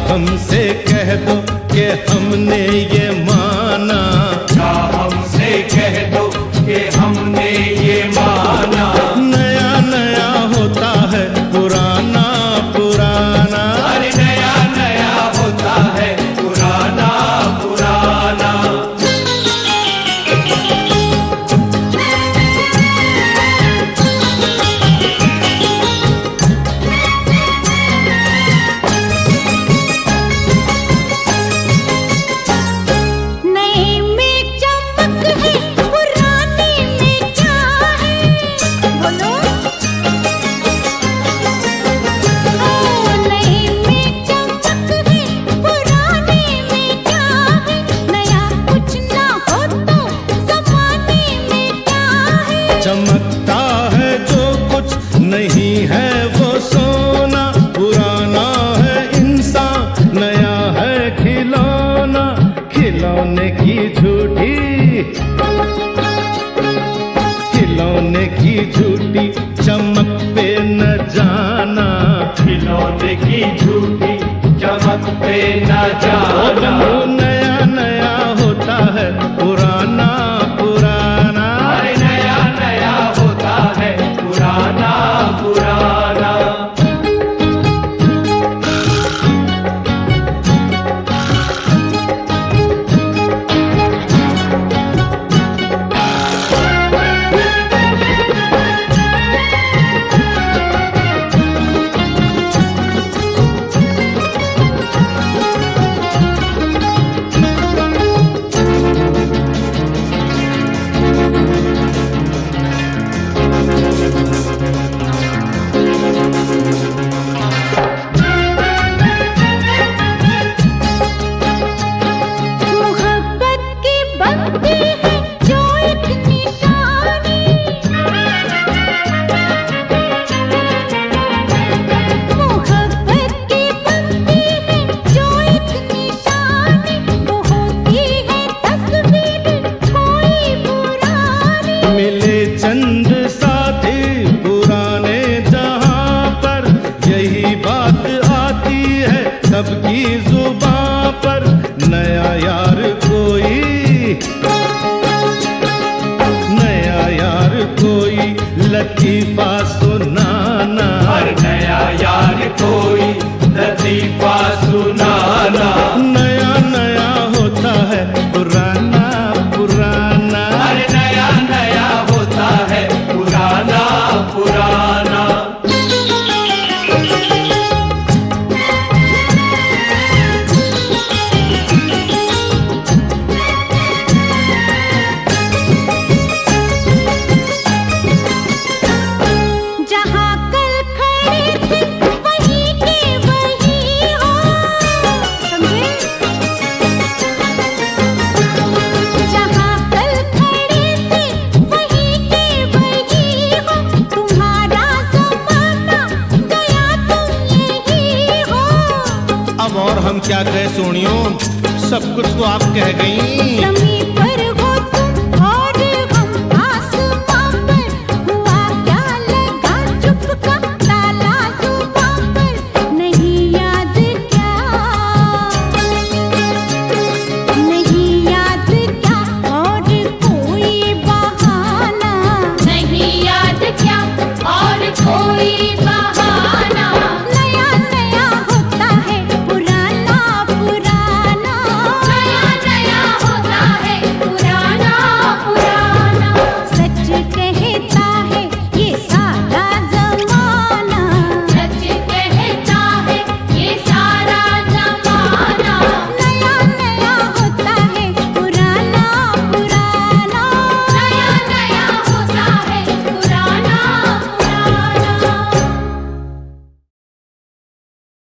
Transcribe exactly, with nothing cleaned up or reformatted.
हमसे कह दो कि हमने ये माना, क्या हमसे कह दो कि हमने ये माना। नया नया होता है पुराना पुराना, अरे नया नया होता है पुराना पुराना। चमकता है जो कुछ नहीं है वो सोना, पुराना है इंसान नया है खिलौना, खिलौने की झूठी खिलौने की झूठी चमक पे न जाना, खिलौने की झूठी चमक पे न जाना। नया नया होता है पुराना पुराना, अरे नया नया होता है पुराना पुराना। चंद साथी पुराने जहां पर, यही बात आती है सबकी जुबां पर। नया यार कोई नया यार कोई लतीफा सुनाना, हर नया यार कोई लतीफा सुनाना। नया नया होता है पुराना पुराना, अरे नया नया होता है पुराना पुराना। जहाँ कल खड़े थे वहीं के वहीं हो, समझे? जहाँ कल खड़े थे वहीं के वहीं हो, तुम्हारा ज़माना गया तुम यही हो। अब और हम क्या कहें सोनियो, सब कुछ तो आप कह गई।